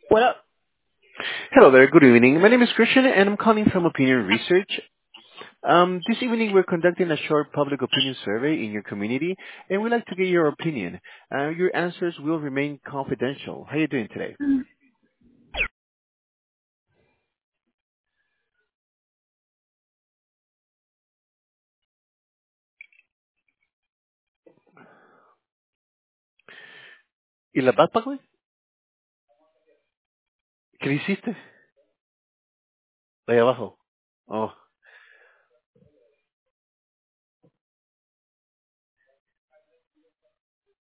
Well, Hello there. Good evening. My name is Christian, and I'm calling from Opinion Research. This evening, we're conducting a short public opinion survey in your community, and we'd like to get your opinion. Your answers will remain confidential. How are you doing today? ¿Y la backpack, güey? ¿Qué le hiciste? Ahí abajo. Oh.